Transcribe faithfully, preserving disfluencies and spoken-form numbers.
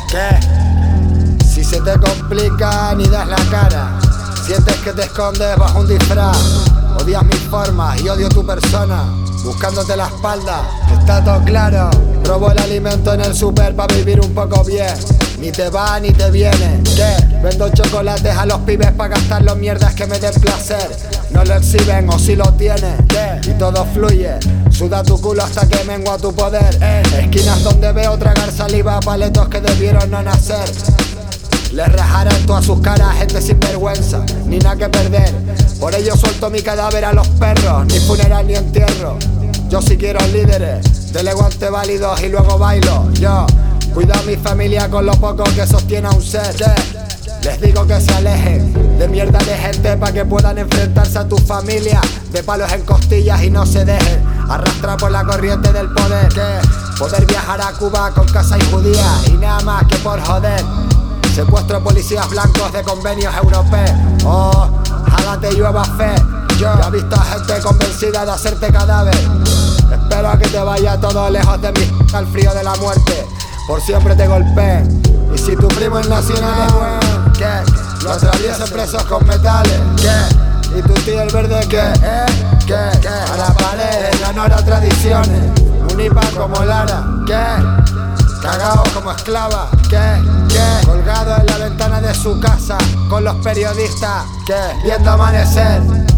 ¿Qué? Si se te complica ni das la cara, sientes que te escondes bajo un disfraz, odias mis formas y odio tu persona, buscándote la espalda, está todo claro. Robo el alimento en el super pa' vivir un poco bien, ni te va ni te viene. ¿Qué? Vendo chocolates a los pibes pa' gastar los mierdas que me den placer. No lo exhiben o si lo tienes. ¿Qué? Y todo fluye, suda tu culo hasta que mengua tu poder. eh. Esquinas donde veo tragar saliva, paletos que debieron no nacer. Les rajarán todas sus caras, gente sin vergüenza, ni nada que perder. Por ello suelto mi cadáver a los perros, ni funeral ni entierro. Yo sí quiero líderes, delego ante válidos y luego bailo. Yo cuido a mi familia con lo poco que sostiene a un ser. Les digo que se alejen de mierda de gente pa' que puedan enfrentarse a tu familia, de palos en costillas y no se dejen arrastrar por la corriente del poder. ¿Qué? Poder viajar a Cuba con casa y judía y nada más que por joder. Secuestro policías blancos de convenios europeos. Oh, ojalá te llueva fe. Yo ya he visto a gente convencida de hacerte cadáver. Espero a que te vaya todo lejos de mí, al frío de la muerte. Por siempre te golpeen. Y si tu primo es nacional, ¿qué? Lo atraviesen presos con metales. ¿Qué? Y tu tío el verde, ¿qué? ¿Eh? ¿Qué? ¿Qué? A la pared, en honor a tradiciones. Unipa como Lara, ¿qué? Cagao como esclava, ¿qué? ¿Qué? Colgado en la ventana de su casa con los periodistas, ¿qué? Viendo amanecer.